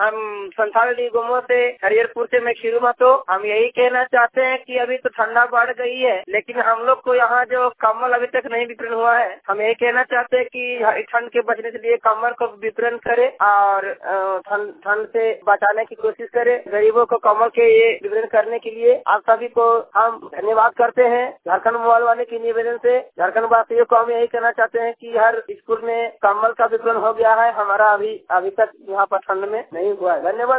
हम संथाल डी गोमो से हरिहरपुर से मैं खीरू महतो। हम यही कहना चाहते हैं कि अभी तो ठंडा बढ़ गई है, लेकिन हम लोग को यहाँ जो कम्बल अभी तक नहीं वितरण हुआ है। हम यही कहना चाहते हैं कि ठंड के बचने के लिए कम्बल को वितरण करे और ठंड से बचाने की कोशिश करे। गरीबों को कम्बल के ये वितरण करने के लिए आप सभी को हम धन्यवाद करते हैं। झारखंड मोबाइल वाले की निवेदन से झारखंड वासियों को हम यही कहना चाहते हैं कि हर स्कूल में कम्बल का वितरण हो गया है। हमारा अभी तक यहाँ पर ठंड में नहीं हुआ है। धन्यवाद।